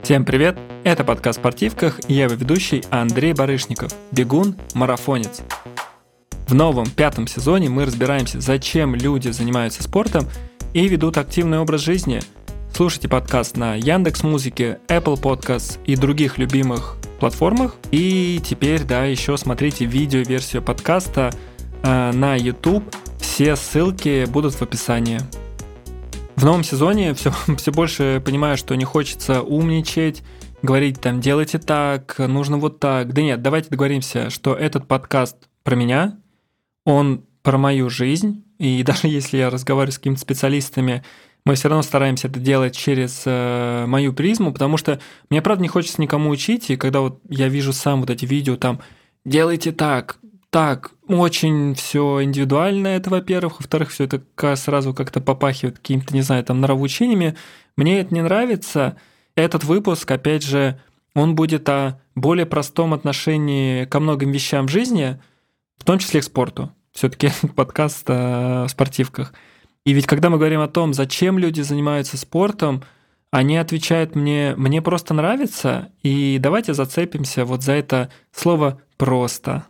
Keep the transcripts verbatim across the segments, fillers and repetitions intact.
Всем привет! Это подкаст о спортивках, и я его ведущий Андрей Барышников, бегун-марафонец. В новом пятом сезоне мы разбираемся, зачем люди занимаются спортом и ведут активный образ жизни. Слушайте подкаст на Яндекс.Музыке, Apple Podcasts и других любимых платформах. И теперь, да, еще смотрите видео-версию подкаста э, на YouTube. Все ссылки будут в описании. В новом сезоне все, все больше понимаю, что не хочется умничать, говорить там «делайте так», «нужно вот так». Да нет, давайте договоримся, что этот подкаст про меня, он про мою жизнь, и даже если я разговариваю с какими-то специалистами, мы все равно стараемся это делать через э, мою призму, потому что мне, правда, не хочется никому учить, и когда вот я вижу сам вот эти видео там «делайте так», так, очень все индивидуально, это, во-первых. Во-вторых, все это сразу как-то попахивает какими-то, не знаю, там, нравоучениями. Мне это не нравится. Этот выпуск, опять же, он будет о более простом отношении ко многим вещам в жизни, в том числе к спорту. Все-таки подкаст о спортивках. И ведь когда мы говорим о том, зачем люди занимаются спортом, они отвечают мне, мне просто нравится, и давайте зацепимся вот за это слово «просто».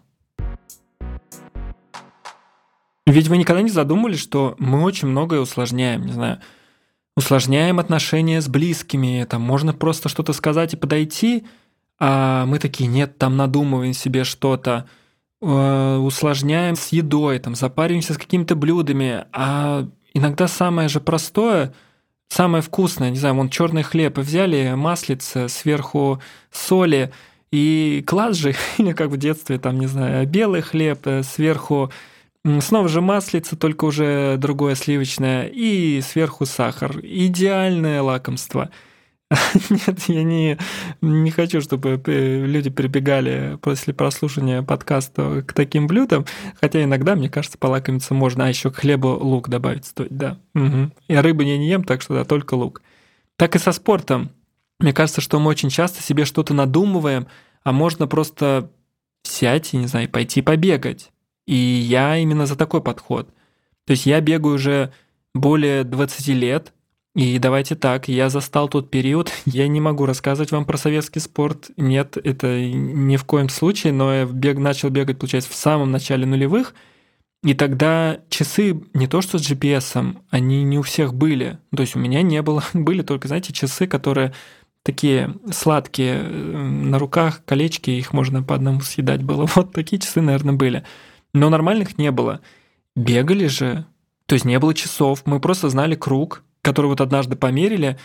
Ведь вы никогда не задумывались, что мы очень многое усложняем, не знаю, усложняем отношения с близкими, там можно просто что-то сказать и подойти, а мы такие, нет, там надумываем себе что-то, э, усложняем с едой, там запариваемся с какими-то блюдами, а иногда самое же простое, самое вкусное, не знаю, вон черный хлеб, и взяли маслице, сверху соли, и класс же, или как в детстве, там, не знаю, белый хлеб, сверху снова же маслица, только уже другое сливочное, и сверху сахар. Идеальное лакомство. Нет, я не, не хочу, чтобы люди прибегали после прослушивания подкаста к таким блюдам, хотя иногда, мне кажется, полакомиться можно, а еще к хлебу лук добавить стоит, да. Угу. Я рыбу не, не ем, так что да, только лук. Так и со спортом. Мне кажется, что мы очень часто себе что-то надумываем, а можно просто сядь и, не знаю, пойти побегать. И я именно за такой подход. То есть я бегаю уже более двадцать лет, и давайте так, я застал тот период, я не могу рассказывать вам про советский спорт, нет, это ни в коем случае, но я бег, начал бегать, получается, в самом начале нулевых, и тогда часы не то что с джи пи эс, они не у всех были, то есть у меня не было, были только, знаете, часы, которые такие сладкие, на руках колечки, их можно по одному съедать было, вот такие часы, наверное, были. Но нормальных не было. Бегали же, то есть не было часов, мы просто знали круг, который вот однажды померили,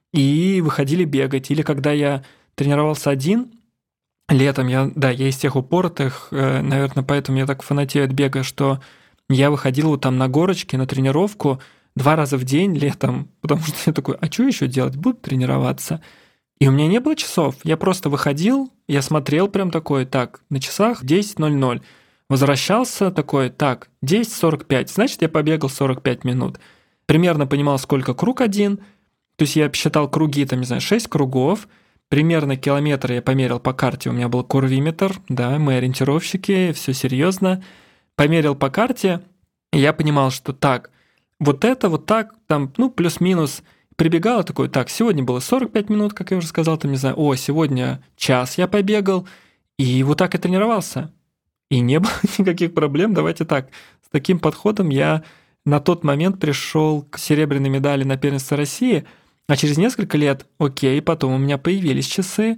и выходили бегать. Или когда я тренировался один, летом, я, да, я из тех упоротых, наверное, поэтому я так фанатею от бега, что я выходил вот там на горочке, на тренировку два раза в день летом, потому что я такой, а что еще делать, буду тренироваться. И у меня не было часов, я просто выходил, я смотрел прям такой, так, на часах десять ноль ноль, возвращался такой, так, десять сорок пять, значит, я побегал сорок пять минут. Примерно понимал, сколько круг один, то есть я считал круги, там, не знаю, шесть кругов, примерно километр я померил по карте, у меня был курвиметр, да, мы ориентировщики, все серьезно. Померил по карте, и я понимал, что так, вот это вот так, там, ну, плюс-минус, прибегал такой, так, сегодня было сорок пять минут, как я уже сказал, там, не знаю, о, сегодня час я побегал, и вот так и тренировался. И не было никаких проблем, давайте так. С таким подходом я на тот момент пришел к серебряной медали на первенстве России, а через несколько лет, окей, потом у меня появились часы,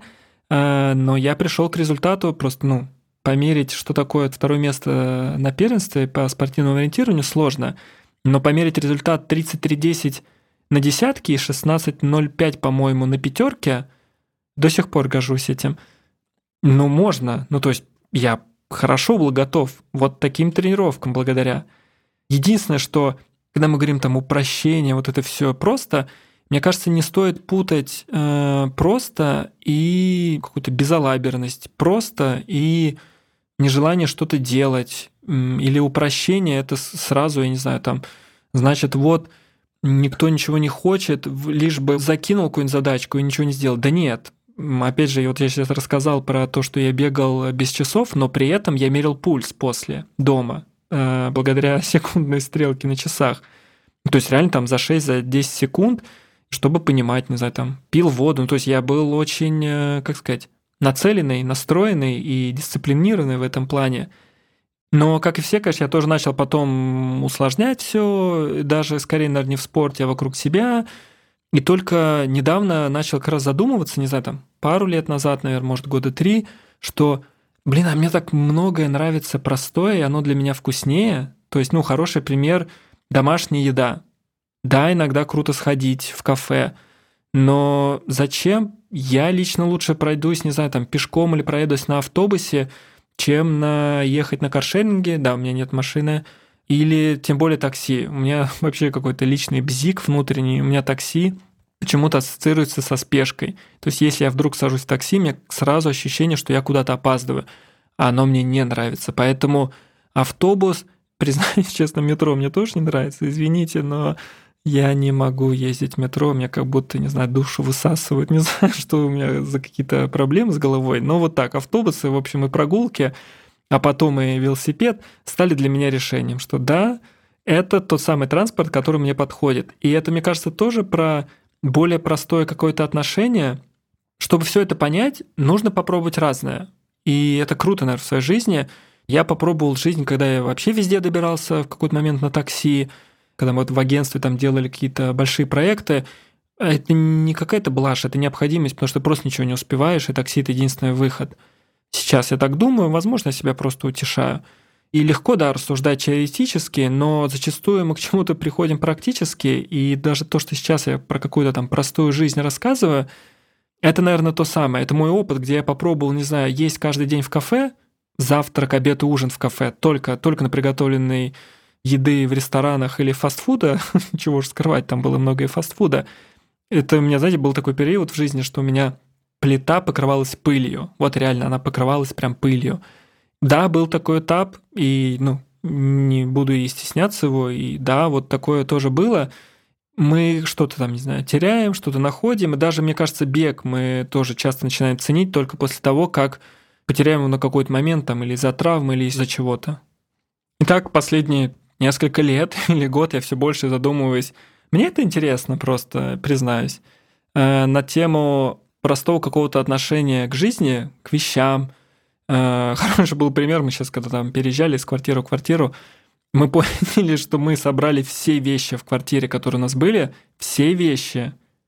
но я пришел к результату просто, ну, померить, что такое второе место на первенстве по спортивному ориентированию, сложно, но померить результат тридцать три десять на десятке и шестнадцать ноль пять, по-моему, на пятерке, до сих пор горжусь этим. Ну, можно, ну, то есть я хорошо был готов вот таким тренировкам благодаря. Единственное, что когда мы говорим там упрощение, вот это все просто, мне кажется, не стоит путать э, просто и какую-то безалаберность, просто и нежелание что-то делать, или упрощение, это сразу, я не знаю, там, значит, вот никто ничего не хочет, лишь бы закинул какую-нибудь задачку и ничего не сделал. Да нет. Опять же, вот я сейчас рассказал про то, что я бегал без часов, но при этом я мерил пульс после, дома, благодаря секундной стрелке на часах. То есть реально там за шесть-десять секунд чтобы понимать, не знаю, там, пил воду. Ну, то есть я был очень, э, как сказать, нацеленный, настроенный и дисциплинированный в этом плане. Но, как и все, конечно, я тоже начал потом усложнять все, даже скорее, наверное, не в спорте, а вокруг себя. И только недавно начал как раз задумываться, не знаю, там, пару лет назад, наверное, может, года три, что, блин, а мне так многое нравится простое, и оно для меня вкуснее. То есть, ну, хороший пример – домашняя еда. Да, иногда круто сходить в кафе, но зачем? Я лично лучше пройдусь, не знаю, там, пешком или проедусь на автобусе, чем на ехать на каршеринге, да, у меня нет машины, или тем более такси. У меня вообще какой-то личный бзик внутренний, у меня такси почему-то ассоциируется со спешкой. То есть если я вдруг сажусь в такси, у меня сразу ощущение, что я куда-то опаздываю, а оно мне не нравится. Поэтому автобус, признаюсь честно, метро мне тоже не нравится, извините, но я не могу ездить в метро, меня как будто, не знаю, душу высасывают, не знаю, что у меня за какие-то проблемы с головой. Но вот так, автобусы, в общем, и прогулки, а потом и велосипед стали для меня решением, что да, это тот самый транспорт, который мне подходит. И это, мне кажется, тоже про более простое какое-то отношение. Чтобы все это понять, нужно попробовать разное. И это круто, наверное, в своей жизни. Я попробовал жизнь, когда я вообще везде добирался в какой-то момент на такси, когда мы вот в агентстве там делали какие-то большие проекты. Это не какая-то блажь, это необходимость, потому что ты просто ничего не успеваешь, и такси – это единственный выход. Сейчас я так думаю, возможно, я себя просто утешаю. И легко, да, рассуждать теоретически, но зачастую мы к чему-то приходим практически, и даже то, что сейчас я про какую-то там простую жизнь рассказываю, это, наверное, то самое. Это мой опыт, где я попробовал, не знаю, есть каждый день в кафе, завтрак, обед и ужин в кафе, только, только на приготовленной еды в ресторанах или фастфуда, чего уж скрывать, там было много и фастфуда. Это у меня, знаете, был такой период в жизни, что у меня плита покрывалась пылью. Вот реально, она покрывалась прям пылью. Да, был такой этап, и, ну, не буду и стесняться его, и да, вот такое тоже было. Мы что-то там, не знаю, теряем, что-то находим, и даже, мне кажется, бег мы тоже часто начинаем ценить только после того, как потеряем его на какой-то момент, там, или из-за травмы, или из-за чего-то. Итак, последние несколько лет или год я все больше задумываюсь. Мне это интересно просто, признаюсь, э, на тему простого какого-то отношения к жизни, к вещам. Э, хороший был пример, мы сейчас когда там переезжали с квартиры в квартиру, мы поняли, что мы собрали все вещи в квартире, которые у нас были, все вещи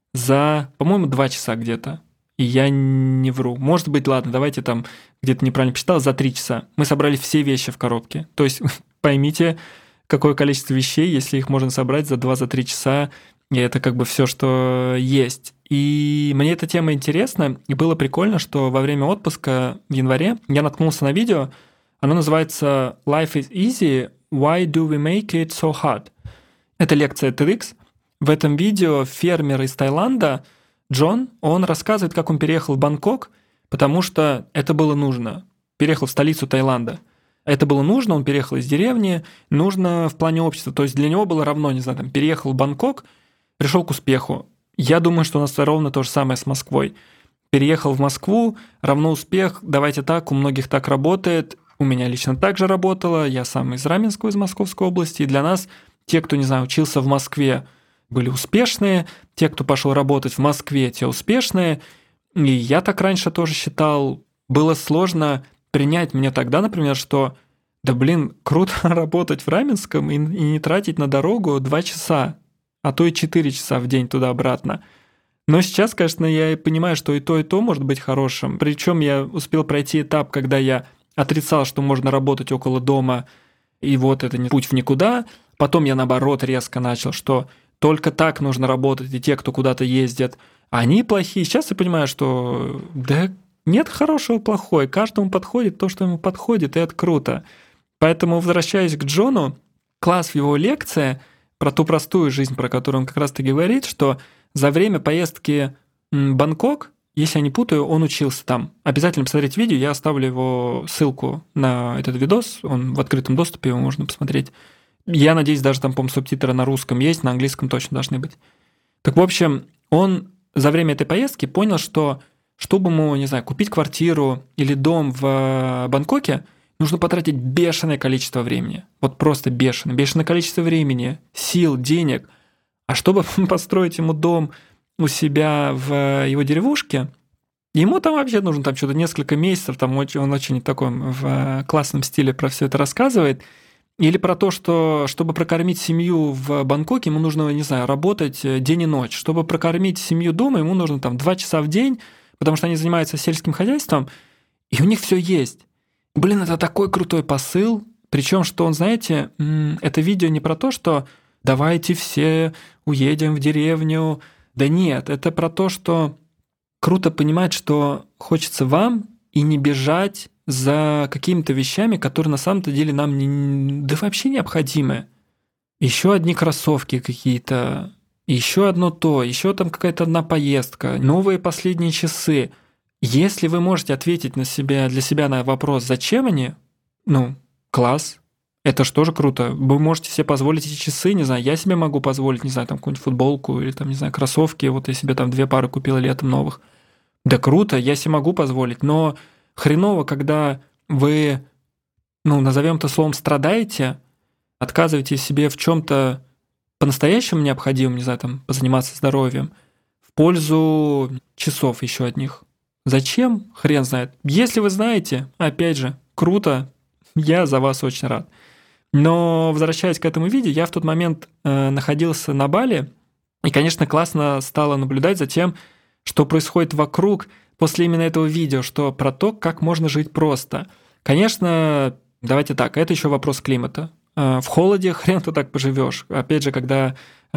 за, по-моему, два часа где-то. И я не вру. Может быть, ладно, давайте там где-то неправильно посчитал, за три часа. Мы собрали все вещи в коробке. То есть поймите, какое количество вещей, если их можно собрать за два-три часа, и это как бы все, что есть. И мне эта тема интересна, и было прикольно, что во время отпуска в январе я наткнулся на видео, оно называется «Life is easy, why do we make it so hard?» Это лекция TEDx. В этом видео фермер из Таиланда, Джон, он рассказывает, как он переехал в Бангкок, потому что это было нужно. Переехал в столицу Таиланда. Это было нужно, он переехал из деревни, нужно в плане общества. То есть для него было равно, не знаю, там, переехал в Бангкок, пришел к успеху. Я думаю, что у нас ровно то же самое с Москвой. Переехал в Москву, равно успех, давайте так, у многих так работает. У меня лично так же работало, я сам из Раменского, из Московской области. И для нас те, кто, не знаю, учился в Москве, были успешные, те, кто пошел работать в Москве, те успешные. И я так раньше тоже считал, было сложно принять мне тогда, например, что да блин, круто работать в Раменском и, и не тратить на дорогу два часа, а то и четыре часа в день туда-обратно. Но сейчас, конечно, я понимаю, что и то, и то может быть хорошим. Причем я успел пройти этап, когда я отрицал, что можно работать около дома, и вот это не путь в никуда. Потом я, наоборот, резко начал, что только так нужно работать, и те, кто куда-то ездят, они плохие. Сейчас я понимаю, что да нет хорошего, плохой. Каждому подходит то, что ему подходит, и это круто. Поэтому, возвращаясь к Джону, класс в его лекции про ту простую жизнь, про которую он как раз-таки говорит, что за время поездки в Бангкок, если я не путаю, он учился там. Обязательно посмотреть видео, я оставлю его ссылку на этот видос, он в открытом доступе, его можно посмотреть. Я надеюсь, даже там, по-моему, субтитры на русском есть, на английском точно должны быть. Так, в общем, он за время этой поездки понял, что чтобы ему, не знаю, купить квартиру или дом в Бангкоке, нужно потратить бешеное количество времени. Вот просто бешеное. Бешеное количество времени, сил, денег. А чтобы построить ему дом у себя в его деревушке. Ему там вообще нужно там что-то несколько месяцев, там очень, он очень в таком в классном стиле про все это рассказывает. Или про то, что чтобы прокормить семью в Бангкоке, ему нужно, не знаю, работать день и ночь. Чтобы прокормить семью дома, ему нужно там два часа в день, потому что они занимаются сельским хозяйством, и у них все есть. Блин, это такой крутой посыл. Причем, что он, знаете, это видео не про то, что давайте все уедем в деревню. Да нет, это про то, что круто понимать, что хочется вам и не бежать за какими-то вещами, которые на самом-то деле нам не, да вообще необходимы. Еще одни кроссовки какие-то, еще одно то, еще там какая-то одна поездка, новые последние часы. Если вы можете ответить на себя, для себя на вопрос, зачем они, ну, класс, это же тоже круто. Вы можете себе позволить эти часы, не знаю, я себе могу позволить, не знаю, там какую-нибудь футболку или там, не знаю, кроссовки, вот я себе там две пары купил летом новых. Да круто, я себе могу позволить, но хреново, когда вы, ну, назовем это словом, страдаете, отказываете себе в чем-то по-настоящему необходимом, не знаю, там, позаниматься здоровьем, в пользу часов еще одних. Зачем? Хрен знает. Если вы знаете, опять же, круто, я за вас очень рад. Но, возвращаясь к этому видео, я в тот момент э, находился на Бали, и, конечно, классно стало наблюдать за тем, что происходит вокруг после именно этого видео, что про то, как можно жить просто. Конечно, давайте так, это еще вопрос климата. В холоде хрен ты так поживешь. Опять же, когда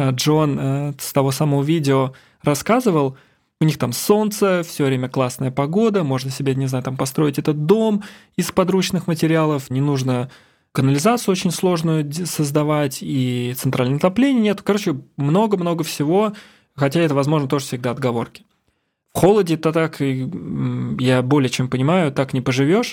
Джон с того самого видео рассказывал, у них там солнце, все время классная погода, можно себе, не знаю, там построить этот дом из подручных материалов, не нужно канализацию очень сложную создавать, и центральное отопление нет. Короче, много-много всего, хотя это, возможно, тоже всегда отговорки. В холоде-то так, я более чем понимаю, так не поживешь.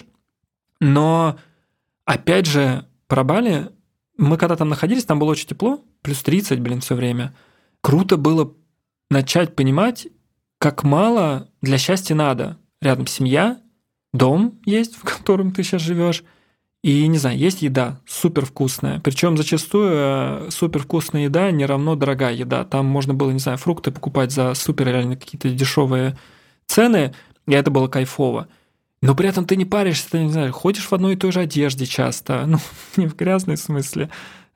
Но, опять же, про Бали, мы когда там находились, там было очень тепло, плюс тридцать, блин, все время. Круто было начать понимать, как мало для счастья надо. Рядом семья, дом есть, в котором ты сейчас живешь, и, не знаю, есть еда супер вкусная. Причем зачастую супер вкусная еда не равно дорогая еда. Там можно было, не знаю, фрукты покупать за супер реально какие-то дешевые цены, и это было кайфово. Но при этом ты не паришься, ты, не знаю, ходишь в одной и той же одежде часто. Ну, не в грязной смысле,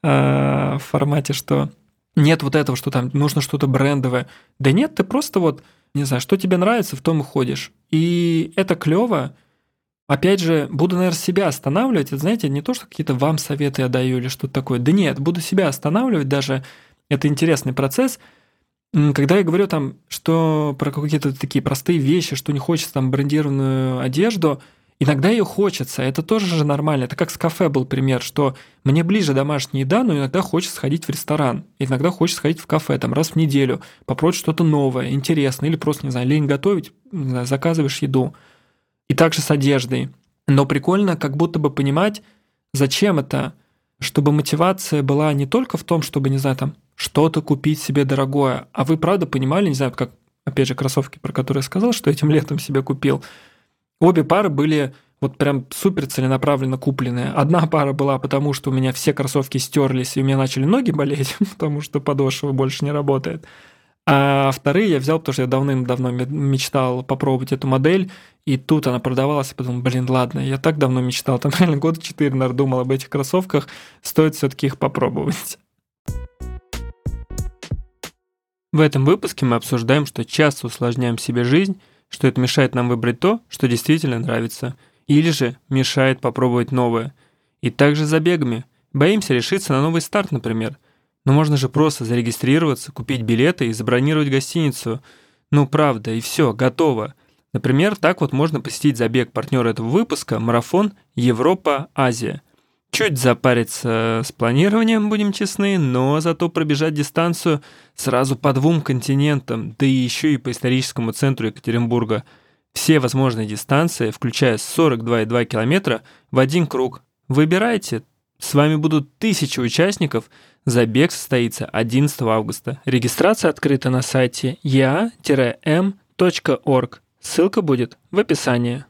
а в формате, что нет вот этого, что там нужно что-то брендовое. Да нет, ты просто вот, не знаю, что тебе нравится, в том и ходишь. И это клево. Опять же, буду, наверное, себя останавливать. Это, знаете, не то, что какие-то вам советы я даю или что-то такое. Да нет, буду себя останавливать даже. Это интересный процесс. Когда я говорю там, что про какие-то такие простые вещи, что не хочется там брендированную одежду, иногда ее хочется. Это тоже же нормально. Это как с кафе был пример, что мне ближе домашняя еда, но иногда хочется сходить в ресторан. Иногда хочется сходить в кафе там раз в неделю, попробовать что-то новое, интересное. Или просто, не знаю, лень готовить, не знаю, заказываешь еду. И также с одеждой. Но прикольно как будто бы понимать, зачем это, чтобы мотивация была не только в том, чтобы, не знаю, там, что-то купить себе дорогое, а вы правда понимали, не знаю, как, опять же, кроссовки, про которые я сказал, что этим летом себе купил. Обе пары были вот прям супер целенаправленно купленные. Одна пара была потому, что у меня все кроссовки стерлись, и у меня начали ноги болеть, потому что подошва больше не работает. А вторые я взял, потому что я давным-давно мечтал попробовать эту модель, и тут она продавалась, и подумал, блин, ладно, я так давно мечтал, там реально года четыре, наверное, думал об этих кроссовках, стоит все-таки их попробовать. В этом выпуске мы обсуждаем, что часто усложняем себе жизнь, что это мешает нам выбрать то, что действительно нравится, или же мешает попробовать новое. И также с забегами. Боимся решиться на новый старт, например. Но можно же просто зарегистрироваться, купить билеты и забронировать гостиницу. Ну правда, и все, готово. Например, так вот можно посетить забег партнера этого выпуска, марафон Европа-Азия. Чуть запариться с планированием, будем честны, но зато пробежать дистанцию сразу по двум континентам, да и еще и по историческому центру Екатеринбурга. Все возможные дистанции, включая сорок два и два километра, в один круг. Выбирайте. С вами будут тысячи участников. Забег состоится одиннадцатого августа. Регистрация открыта на сайте и а эм точка орг. Ссылка будет в описании.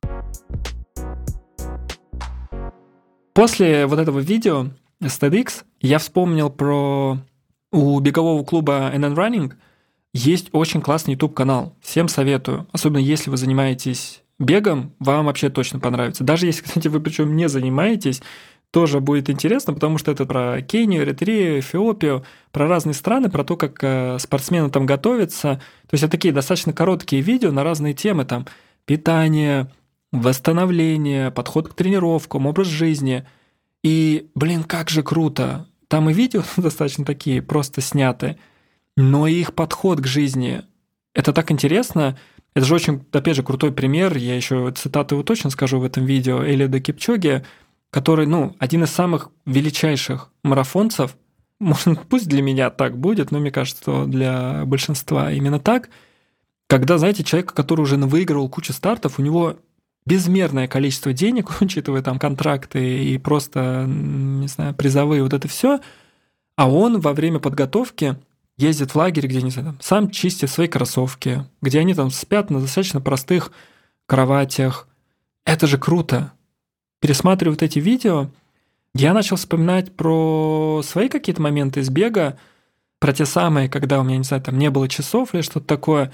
После вот этого видео с TEDx я вспомнил про у бегового клуба эн эн Running Есть очень классный YouTube-канал, всем советую. Особенно если вы занимаетесь бегом, вам вообще точно понравится. Даже если, кстати, вы причем не занимаетесь, тоже будет интересно, потому что это про Кению, Эритрею, Эфиопию, про разные страны, про то, как э, спортсмены там готовятся. То есть это такие достаточно короткие видео на разные темы, там питание, восстановление, подход к тренировкам, образ жизни. И, блин, как же круто. Там и видео достаточно такие, просто сняты, но и их подход к жизни. Это так интересно. Это же очень, опять же, крутой пример. Я еще цитату его точно скажу в этом видео. Элиода Кипчоги, который, ну, один из самых величайших марафонцев. Может, пусть для меня так будет, но мне кажется, что для большинства именно так. Когда, знаете, человек, который уже выигрывал кучу стартов, у него безмерное количество денег, учитывая там контракты и просто, не знаю, призовые, вот это все, а он во время подготовки ездит в лагерь, где, не знаю, там, сам чистит свои кроссовки, где они там спят на достаточно простых кроватях. Это же круто. Пересматривая вот эти видео, я начал вспоминать про свои какие-то моменты из бега, про те самые, когда у меня, не знаю, там не было часов или что-то такое.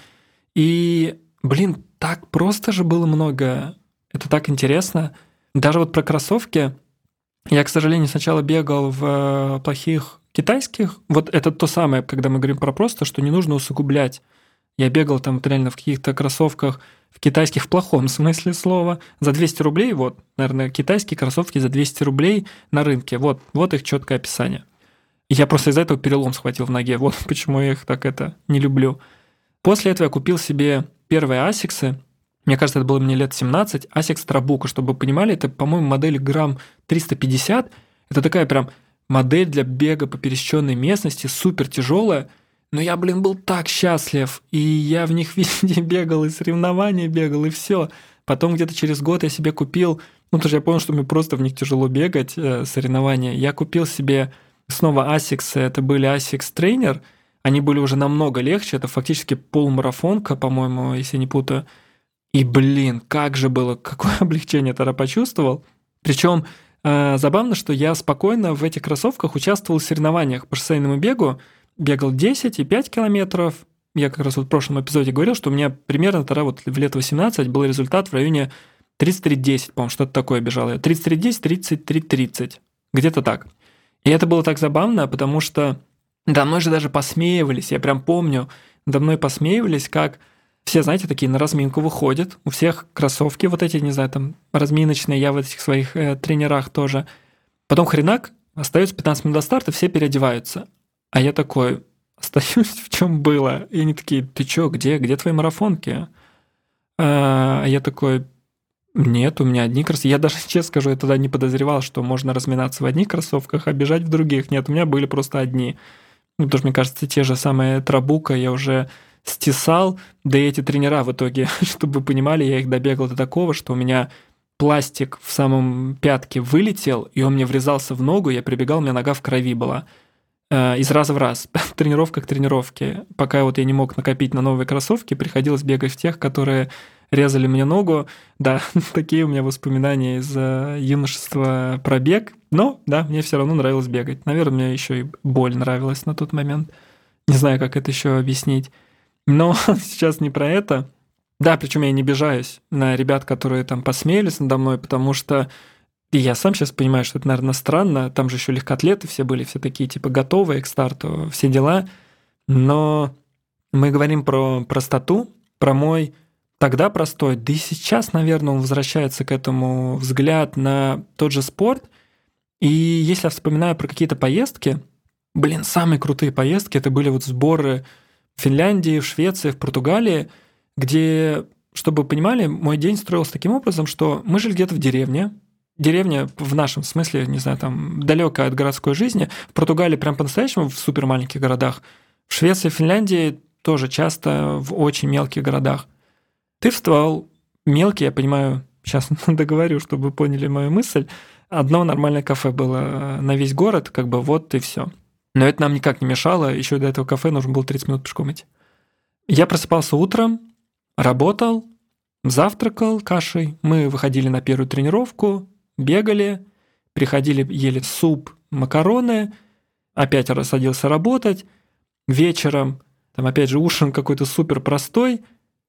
И, блин, так просто же было много. Это так интересно. Даже вот про кроссовки. Я, к сожалению, сначала бегал в плохих китайских. Вот это то самое, когда мы говорим про просто, что не нужно усугублять. Я бегал там вот реально в каких-то кроссовках, в китайских в плохом смысле слова, за двести рублей, вот, наверное, китайские кроссовки за двести рублей на рынке. Вот, вот их четкое описание. И я просто из-за этого перелом схватил в ноге. Вот почему я их так это не люблю. После этого я купил себе первые асиксы. Мне кажется, это было мне лет семнадцать. Asics Trabuco, чтобы вы понимали, это, по-моему, модель грамм триста пятьдесят. Это такая прям модель для бега по пересеченной местности, супер тяжелая. Но я, блин, был так счастлив. И я в них везде бегал, и соревнования бегал, и все. Потом где-то через год я себе купил, ну, потому что я понял, что мне просто в них тяжело бегать, э, соревнования. Я купил себе снова Asics, это были Asics Trainer. Они были уже намного легче, это фактически полумарафонка, по-моему, если я не путаю. И, блин, как же было, какое облегчение я тогда почувствовал. Причем э, забавно, что я спокойно в этих кроссовках участвовал в соревнованиях по шоссейному бегу, бегал десять и пять километров. Я как раз вот в прошлом эпизоде говорил, что у меня примерно тогда вот в лет восемнадцать был результат в районе тридцать три десять, по-моему, что-то такое бежал я. тридцать три десять, тридцать три тридцать, где-то так. И это было так забавно, потому что надо мной же даже посмеивались, я прям помню, надо мной посмеивались, как все, знаете, такие на разминку выходят, у всех кроссовки вот эти, не знаю, там разминочные, я в этих своих э, тренерах тоже. Потом хренак, остается пятнадцать минут до старта, все переодеваются. А я такой, остаюсь в чем было. И они такие, ты чё, где, где твои марафонки? А я такой, нет, у меня одни кроссовки. Я даже, честно скажу, я тогда не подозревал, что можно разминаться в одних кроссовках, а бежать в других. Нет, у меня были просто одни. Ну, потому что, мне кажется, те же самые Trabuco я уже стесал, да и эти тренера в итоге, чтобы вы понимали, я их добегал до такого, что у меня пластик в самом пятке вылетел, и он мне врезался в ногу, я прибегал, у меня нога в крови была. Из раза в раз, тренировка к тренировке. Пока вот я не мог накопить на новые кроссовки, приходилось бегать в тех, которые резали мне ногу. Да, такие у меня воспоминания из юношества про бег. Но, да, мне все равно нравилось бегать. Наверное, мне еще и боль нравилась на тот момент. Не знаю, как это еще объяснить. Но сейчас не про это. Да, причем я не обижаюсь на ребят, которые там посмеялись надо мной, потому что и я сам сейчас понимаю, что это, наверное, странно. Там же еще легкоатлеты все были, все такие типа готовые к старту, все дела. Но мы говорим про простоту, про мой тогда простой, да и сейчас, наверное, он возвращается к этому взгляд на тот же спорт. И если я вспоминаю про какие-то поездки, блин, самые крутые поездки, это были вот сборы в Финляндии, в Швеции, в Португалии, где, чтобы вы понимали, мой день строился таким образом, что мы жили где-то в деревне. Деревня в нашем смысле, не знаю, там далекая от городской жизни. В Португалии прям по-настоящему в супер маленьких городах. В Швеции, Финляндии тоже часто в очень мелких городах. Ты вставал мелкий, я понимаю, сейчас договорю, чтобы вы поняли мою мысль. Одно нормальное кафе было на весь город, как бы вот и все. Но это нам никак не мешало, еще до этого кафе нужно было тридцать минут пешком идти. Я просыпался утром, работал, завтракал кашей, мы выходили на первую тренировку, бегали, приходили, ели суп, макароны, опять садился работать. Вечером там опять же ужин какой-то супер простой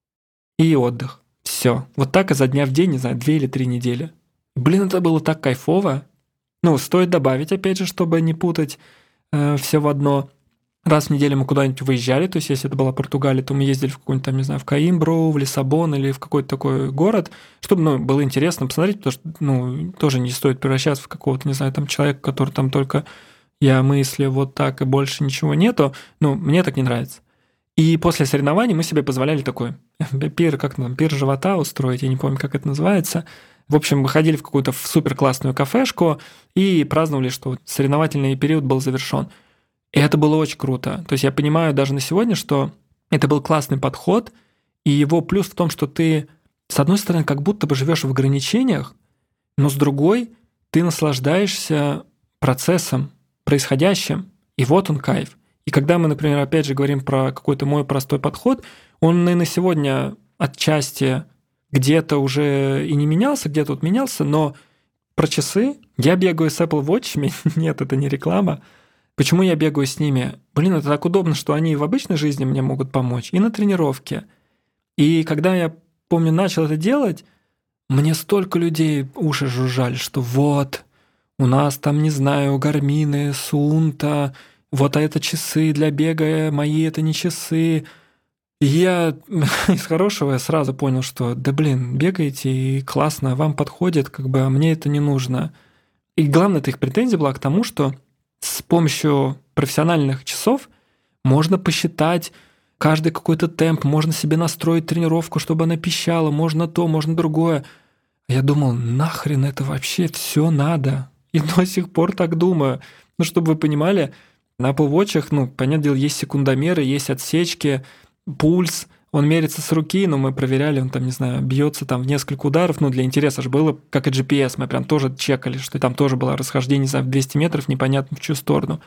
и отдых. Все. Вот так изо дня в день, не знаю, две или три недели. Блин, это было так кайфово. Ну, стоит добавить, опять же, чтобы не путать э, все в одно. Раз в неделю мы куда-нибудь выезжали, то есть если это была Португалия, то мы ездили в какой-нибудь там, не знаю, в Коимбру, в Лиссабон или в какой-то такой город, чтобы, ну, было интересно посмотреть, потому что, ну, тоже не стоит превращаться в какого-то, не знаю, там человека, который там только я мысли вот так и больше ничего нету. Ну, мне так не нравится. И после соревнований мы себе позволяли такой пир, как там, пир живота устроить, я не помню, как это называется. В общем, мы ходили в какую-то супер классную кафешку и праздновали, что соревновательный период был завершен. И это было очень круто. То есть я понимаю даже на сегодня, что это был классный подход, и его плюс в том, что ты, с одной стороны, как будто бы живешь в ограничениях, но с другой ты наслаждаешься процессом, происходящим, и вот он кайф. И когда мы, например, опять же говорим про какой-то мой простой подход, он и на сегодня отчасти где-то уже и не менялся, где-то вот менялся, но про часы я бегаю с Apple Watch, нет, это не реклама. Почему я бегаю с ними? Блин, это так удобно, что они и в обычной жизни мне могут помочь, и на тренировке. И когда я, помню, начал это делать, мне столько людей уши жужжали, что вот, у нас там, не знаю, гармины, сунта, вот а это часы для бега, мои это не часы. И я из хорошего сразу понял, что да блин, бегаете и классно, вам подходит, как бы, а мне это не нужно. И главная их претензия была к тому, что с помощью профессиональных часов можно посчитать каждый какой-то темп, можно себе настроить тренировку, чтобы она пищала, можно то, можно другое. Я думал, нахрен это вообще все надо? И до сих пор так думаю. Ну, чтобы вы понимали, на Apple Watch'ах, ну, понятное дело, есть секундомеры, есть отсечки, пульс, он мерится с руки, но мы проверяли, он там, не знаю, бьется там в несколько ударов, ну, для интереса же было, как и джи пи эс, мы прям тоже чекали, что там тоже было расхождение, не знаю, в двести метров, непонятно в чью сторону.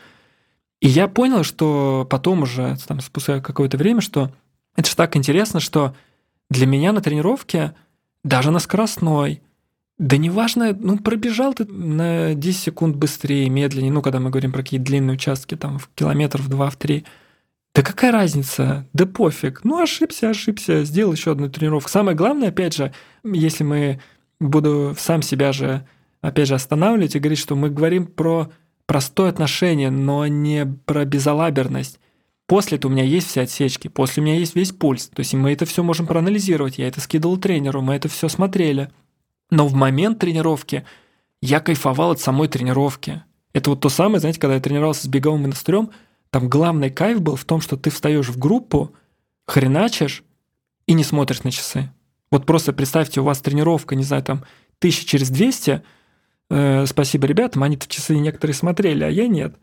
И я понял, что потом уже, там, спустя какое-то время, что это же так интересно, что для меня на тренировке, даже на скоростной, да неважно, ну, пробежал ты на десять секунд быстрее, медленнее, ну, когда мы говорим про какие-то длинные участки, там, в километр, в два, в три, да какая разница? Да пофиг. Ну, ошибся, ошибся, сделал еще одну тренировку. Самое главное, опять же, если мы буду сам себя же, опять же, останавливать и говорить, что мы говорим про простое отношение, но не про безалаберность. После-то у меня есть все отсечки, после у меня есть весь пульс. То есть мы это все можем проанализировать. Я это скидывал тренеру, мы это все смотрели. Но в момент тренировки я кайфовал от самой тренировки. Это вот то самое, знаете, когда я тренировался с беговым монастырем, там главный кайф был в том, что ты встаешь в группу, хреначишь и не смотришь на часы. Вот просто представьте, у вас тренировка, не знаю, там тысяча через двести, э, спасибо ребятам, они-то часы некоторые смотрели, а я нет.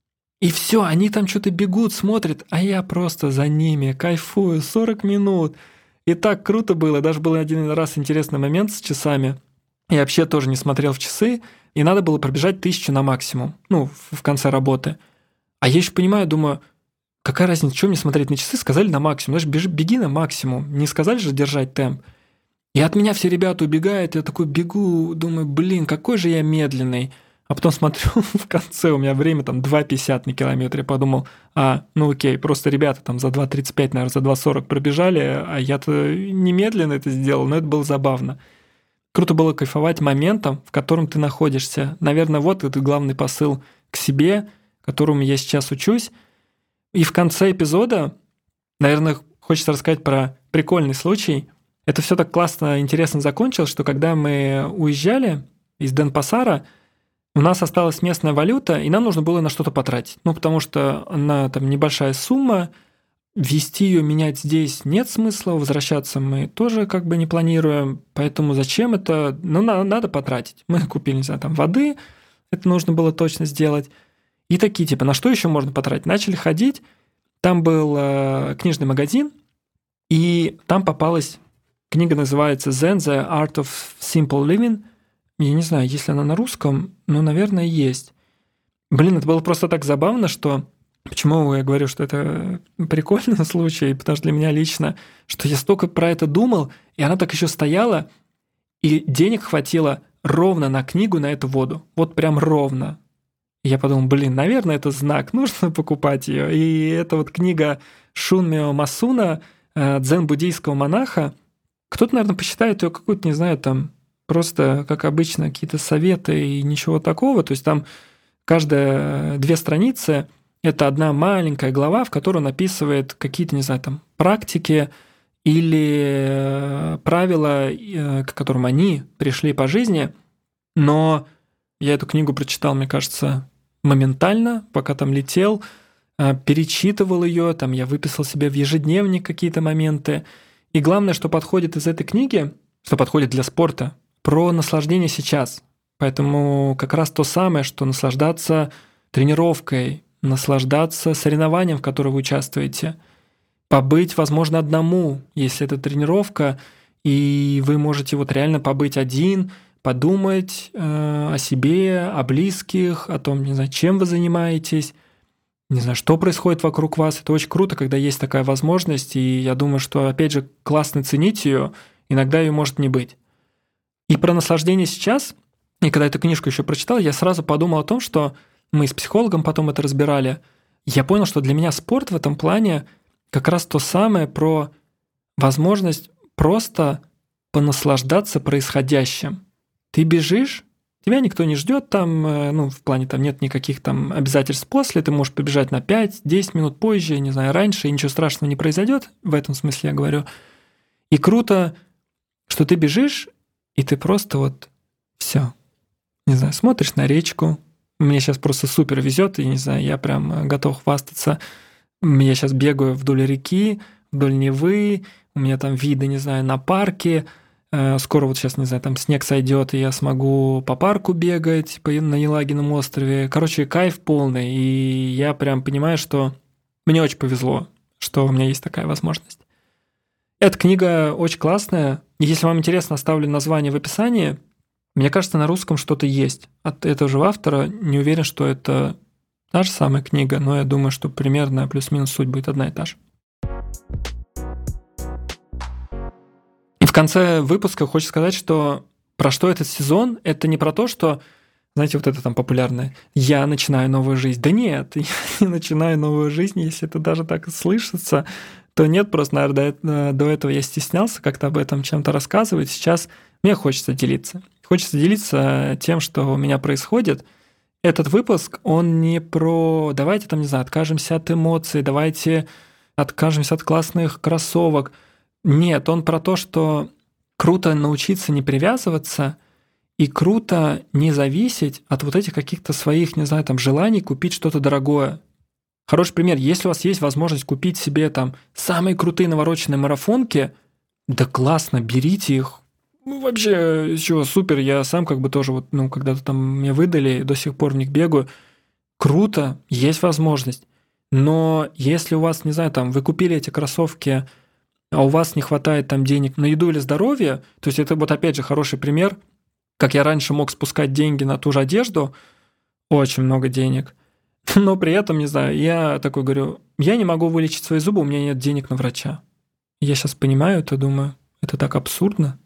И все, они там что-то бегут, смотрят, а я просто за ними кайфую сорок минут. И так круто было. Даже был один раз интересный момент с часами. Я вообще тоже не смотрел в часы, и надо было пробежать тысячу на максимум, ну, в конце работы. А я еще понимаю, думаю, какая разница, что мне смотреть на часы, сказали на максимум. Знаешь, беги, беги на максимум, не сказали же держать темп. И от меня все ребята убегают, я такой бегу, думаю, блин, какой же я медленный. А потом смотрю, в конце у меня время там два пятьдесят на километр. Я подумал, а, ну окей, просто ребята там за два тридцать пять, наверное, за два сорок пробежали, а я-то немедленно это сделал, но это было забавно. Круто было кайфовать моментом, в котором ты находишься. Наверное, вот это главный посыл к себе, которому я сейчас учусь. И в конце эпизода, наверное, хочется рассказать про прикольный случай. Это все так классно, интересно закончилось, что когда мы уезжали из Денпасара, у нас осталась местная валюта, и нам нужно было на что-то потратить. Ну, потому что она там небольшая сумма, везти ее, менять здесь нет смысла, возвращаться мы тоже как бы не планируем, поэтому зачем это? Ну, на, надо потратить. Мы купили, не знаю, там воды, это нужно было точно сделать. И такие, типа, на что еще можно потратить? Начали ходить, там был э, книжный магазин, и там попалась книга, называется «Zen, the Art of Simple Living». Я не знаю, есть ли она на русском, но, наверное, есть. Блин, это было просто так забавно, что... Почему я говорю, что это прикольный случай, потому что для меня лично, что я столько про это думал, и она так еще стояла, и денег хватило ровно на книгу, на эту воду. Вот прям ровно. И я подумал, блин, наверное, это знак, нужно покупать ее. И это вот книга Шунмио Масуна, э, дзен-буддийского монаха. Кто-то, наверное, посчитает ее какую-то, не знаю, там просто, как обычно, какие-то советы и ничего такого. То есть там каждые две страницы — это одна маленькая глава, в которой он описывает какие-то, не знаю, там практики или правила, к которым они пришли по жизни. Но я эту книгу прочитал, мне кажется, моментально, пока там летел, перечитывал ее, там я выписал себе в ежедневник какие-то моменты. И главное, что подходит из этой книги, что подходит для спорта, про наслаждение сейчас. Поэтому как раз то самое, что наслаждаться тренировкой, наслаждаться соревнованием, в котором вы участвуете, побыть, возможно, одному, если это тренировка, и вы можете вот реально побыть один, подумать э, о себе, о близких, о том, не знаю, чем вы занимаетесь, не знаю, что происходит вокруг вас. Это очень круто, когда есть такая возможность, и я думаю, что, опять же, классно ценить ее, иногда ее может не быть. И про наслаждение сейчас, и когда эту книжку еще прочитал, я сразу подумал о том, что мы с психологом потом это разбирали. Я понял, что для меня спорт в этом плане как раз то самое про возможность просто понаслаждаться происходящим. Ты бежишь, тебя никто не ждет там, ну, в плане там нет никаких там обязательств после, ты можешь побежать на пять-десять минут позже, не знаю, раньше, и ничего страшного не произойдет, в этом смысле я говорю. И круто, что ты бежишь, и ты просто вот все, не знаю, смотришь на речку. Мне сейчас просто супер везет, и не знаю, я прям готов хвастаться. Я сейчас бегаю вдоль реки, вдоль Невы, у меня там виды, не знаю, на парке. Скоро вот сейчас, не знаю, там снег сойдет, и я смогу по парку бегать на Елагином острове. Короче, кайф полный, и я прям понимаю, что мне очень повезло, что у меня есть такая возможность. Эта книга очень классная. Если вам интересно, оставлю название в описании. Мне кажется, на русском что-то есть от этого же автора. Не уверен, что это та же самая книга, но я думаю, что примерно плюс-минус суть будет одна и та же. И в конце выпуска хочется сказать, что про что этот сезон, это не про то, что, знаете, вот это там популярное «я начинаю новую жизнь». Да нет, я не начинаю новую жизнь, если это даже так слышится, то нет, просто, наверное, до этого я стеснялся как-то об этом чем-то рассказывать. Сейчас мне хочется делиться. Хочется делиться тем, что у меня происходит. Этот выпуск, он не про «давайте там, не знаю, откажемся от эмоций, давайте откажемся от классных кроссовок». Нет, он про то, что круто научиться не привязываться и круто не зависеть от вот этих каких-то своих, не знаю, там желаний купить что-то дорогое. Хороший пример. Если у вас есть возможность купить себе там самые крутые навороченные марафонки, да классно, берите их. Ну, вообще, чего, супер. Я сам как бы тоже вот, ну, когда-то там мне выдали, до сих пор в них бегаю. Круто, есть возможность. Но если у вас, не знаю, там, вы купили эти кроссовки, а у вас не хватает там денег на еду или здоровье, то есть это вот опять же хороший пример, как я раньше мог спускать деньги на ту же одежду, очень много денег, но при этом, не знаю, я такой говорю, я не могу вылечить свои зубы, у меня нет денег на врача. Я сейчас понимаю это, думаю, это так абсурдно.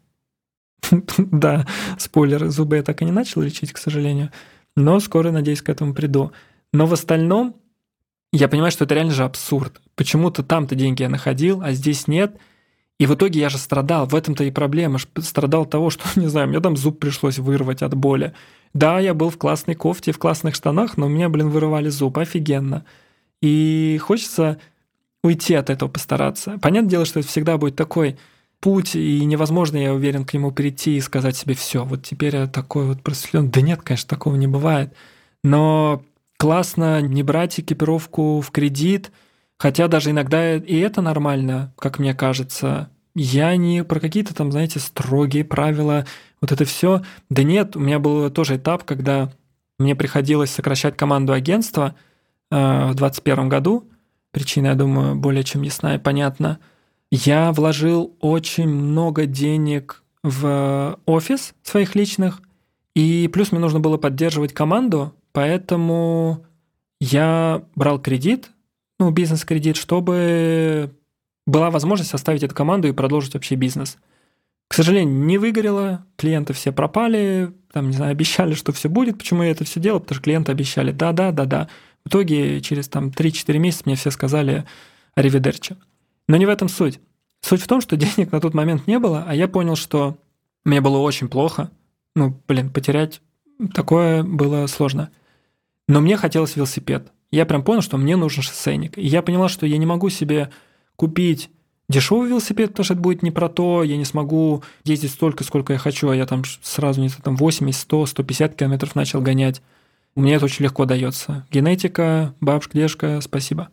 Да, спойлер, зубы я так и не начал лечить, к сожалению, но скоро, надеюсь, к этому приду. Но в остальном я понимаю, что это реально же абсурд. Почему-то там-то деньги я находил, а здесь нет. И в итоге я же страдал. В этом-то и проблема. Страдал от того, что, не знаю, мне там зуб пришлось вырвать от боли. Да, я был в классной кофте, в классных штанах, но у меня, блин, вырывали зуб. Офигенно. И хочется уйти от этого, постараться. Понятное дело, что это всегда будет такой путь, и невозможно, я уверен, к нему перейти и сказать себе все. Вот теперь я такой вот просветлённый. Да нет, конечно, такого не бывает. Но классно не брать экипировку в кредит, хотя даже иногда и это нормально, как мне кажется. Я не про какие-то там, знаете, строгие правила, вот это все. Да нет, у меня был тоже этап, когда мне приходилось сокращать команду агентства э, в двадцать первом году. Причина, я думаю, более чем ясна и понятна. Я вложил очень много денег в офис своих личных, и плюс мне нужно было поддерживать команду, поэтому я брал кредит, ну, бизнес-кредит, чтобы была возможность оставить эту команду и продолжить вообще бизнес. К сожалению, не выгорело, клиенты все пропали, там, не знаю, обещали, что все будет. Почему я это все делал? Потому что клиенты обещали, да-да, да-да. В итоге через там три-четыре месяца мне все сказали аривидерчи. Но не в этом суть. Суть в том, что денег на тот момент не было, а я понял, что мне было очень плохо. Ну, блин, потерять такое было сложно. Но мне хотелось велосипед. Я прям понял, что мне нужен шоссейник. И я поняла, что я не могу себе купить дешевый велосипед, потому что это будет не про то, я не смогу ездить столько, сколько я хочу, а я там сразу не знаю, там восемьдесят, сто, сто пятьдесят километров начал гонять. Мне это очень легко дается. Генетика, бабушка, дедушка, спасибо.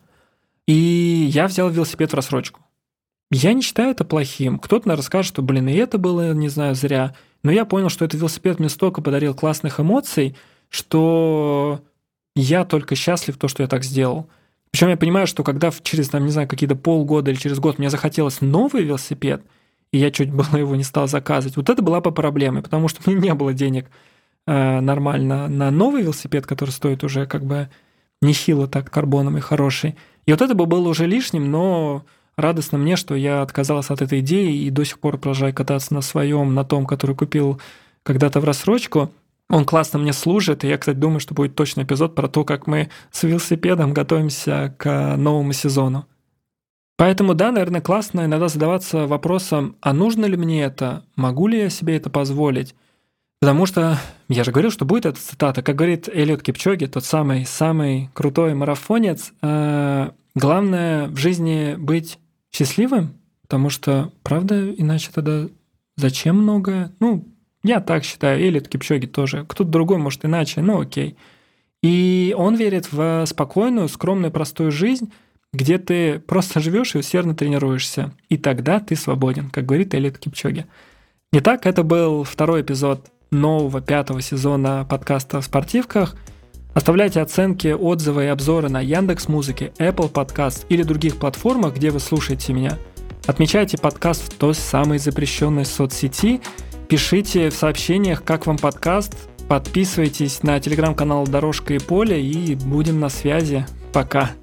И я взял велосипед в рассрочку. Я не считаю это плохим. Кто-то, наверное, скажет, что, блин, и это было, не знаю, зря. Но я понял, что этот велосипед мне столько подарил классных эмоций, что я только счастлив, то, что я так сделал. Причем я понимаю, что когда через, там, не знаю, какие-то полгода или через год мне захотелось новый велосипед, и я чуть было его не стал заказывать, вот это была бы проблема, потому что мне не было денег э, нормально на новый велосипед, который стоит уже как бы нехило так карбоном и хороший. И вот это бы было уже лишним, но радостно мне, что я отказался от этой идеи и до сих пор продолжаю кататься на своем, на том, который купил когда-то в рассрочку. Он классно мне служит, и я, кстати, думаю, что будет точный эпизод про то, как мы с велосипедом готовимся к новому сезону. Поэтому, да, наверное, классно иногда задаваться вопросом, а нужно ли мне это, могу ли я себе это позволить? Потому что я же говорил, что будет эта цитата, как говорит Элиот Кипчоги, тот самый, самый крутой марафонец, э, главное в жизни быть счастливым, потому что, правда, иначе тогда зачем многое? Ну, я так считаю, Элиот Кипчоги тоже. Кто-то другой, может, иначе, ну окей. И он верит в спокойную, скромную, простую жизнь, где ты просто живешь и усердно тренируешься. И тогда ты свободен, как говорит Элиот Кипчоги. Итак, это был второй эпизод нового пятого сезона подкаста в спортивках. Оставляйте оценки, отзывы и обзоры на Яндекс.Музыке, Apple Podcast или других платформах, где вы слушаете меня. Отмечайте подкаст в той самой запрещенной соцсети. Пишите в сообщениях, как вам подкаст. Подписывайтесь на телеграм-канал «Дорожка и поле» и будем на связи. Пока.